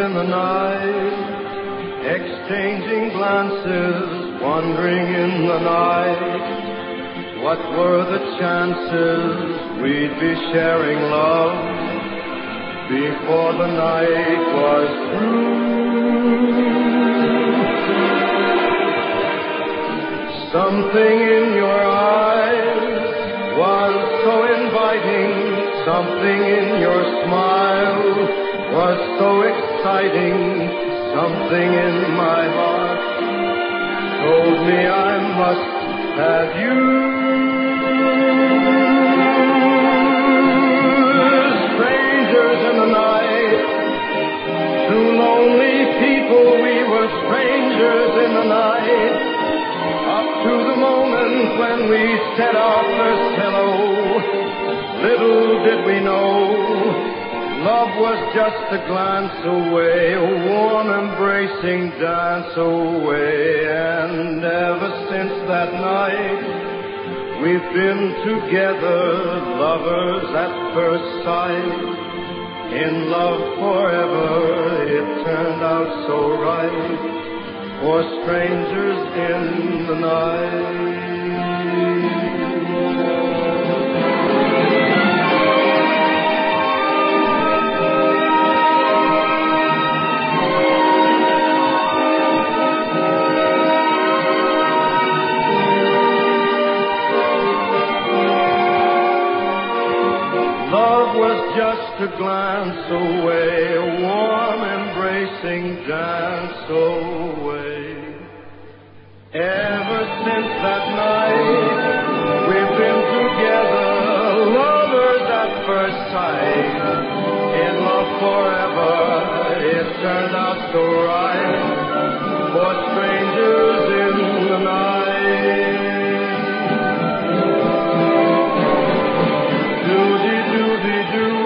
in the night, exchanging glances, wandering in the night. What were the chances we'd be sharing love before the night was through? Something in your eyes was so inviting, something in your smile was so exciting, something in my heart told me I must have you. Strangers in the night, two lonely people, we were strangers in the night, up to the moment when we said our first hello. Little did we know, love was just a glance away, a warm embracing dance away. And ever since that night, we've been together, lovers at first sight, in love forever. It turned out so right, for strangers in the night. Love was just a glance away, a warm embracing dance away. Ever since that night, we've been together, lovers at first sight, in love forever. It turned out so right, for strangers in the night. Do-de-do-de-do.